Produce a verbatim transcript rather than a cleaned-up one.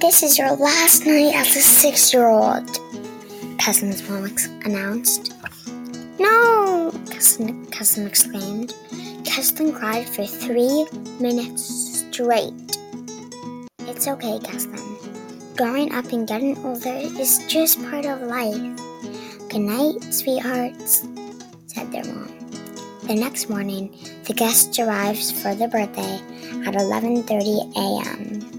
This is your last night as a six-year-old, Cousin's mom announced. No, Cousin, Cousin exclaimed. Cousin cried for three minutes straight. It's okay, Cousin. Growing up and getting older is just part of life. Good night, sweethearts, said their mom. The next morning, the guests arrived for the birthday at eleven thirty a.m.